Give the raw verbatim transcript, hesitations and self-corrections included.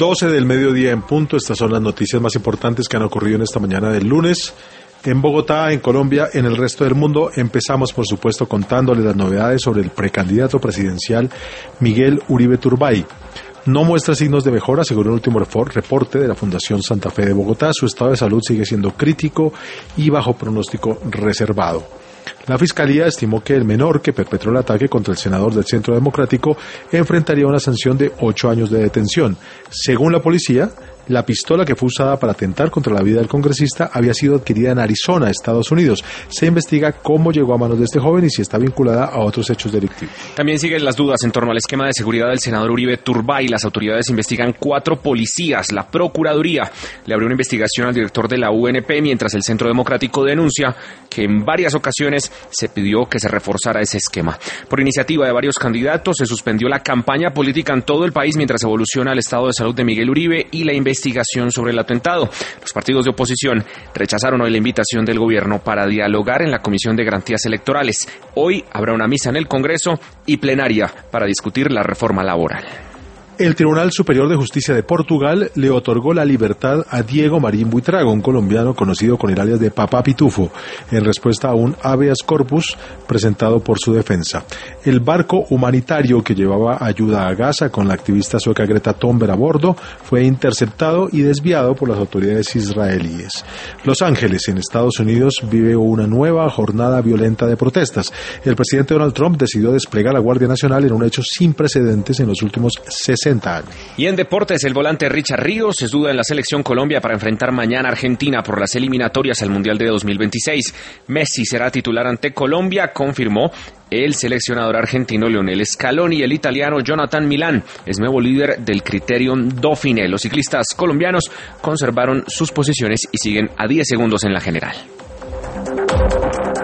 doce del mediodía en punto. Estas son las noticias más importantes que han ocurrido en esta mañana del lunes. En Bogotá, en Colombia, en el resto del mundo, empezamos por supuesto contándoles las novedades sobre el precandidato presidencial Miguel Uribe Turbay. No muestra signos de mejora, según el último reporte de la Fundación Santa Fe de Bogotá. Su estado de salud sigue siendo crítico y bajo pronóstico reservado. La Fiscalía estimó que el menor que perpetró el ataque contra el senador del Centro Democrático enfrentaría una sanción de ocho años de detención. Según la policía, la pistola que fue usada para atentar contra la vida del congresista había sido adquirida en Arizona, Estados Unidos. Se investiga cómo llegó a manos de este joven y si está vinculada a otros hechos delictivos. También siguen las dudas en torno al esquema de seguridad del senador Uribe Turbay. Las autoridades investigan cuatro policías. La Procuraduría le abrió una investigación al director de la U N P, mientras el Centro Democrático denuncia que en varias ocasiones se pidió que se reforzara ese esquema. Por iniciativa de varios candidatos, se suspendió la campaña política en todo el país mientras evoluciona el estado de salud de Miguel Uribe y la investigación investigación sobre el atentado. Los partidos de oposición rechazaron hoy la invitación del gobierno para dialogar en la Comisión de Garantías Electorales. Hoy habrá una misa en el Congreso y plenaria para discutir la reforma laboral. El Tribunal Superior de Justicia de Portugal le otorgó la libertad a Diego Marín Buitrago, un colombiano conocido con el alias de Papá Pitufo, en respuesta a un habeas corpus presentado por su defensa. El barco humanitario que llevaba ayuda a Gaza con la activista sueca Greta Thunberg a bordo fue interceptado y desviado por las autoridades israelíes. Los Ángeles, en Estados Unidos, vive una nueva jornada violenta de protestas. El presidente Donald Trump decidió desplegar a la Guardia Nacional en un hecho sin precedentes en los últimos sesenta años. Y en deportes, el volante Richard Ríos es duda en la selección Colombia para enfrentar mañana a Argentina por las eliminatorias al Mundial de dos mil veintiséis. Messi será titular ante Colombia, confirmó el seleccionador argentino Lionel Scaloni. Y el italiano Jonathan Milán es nuevo líder del Criterium Dauphiné. Los ciclistas colombianos conservaron sus posiciones y siguen a diez segundos en la general.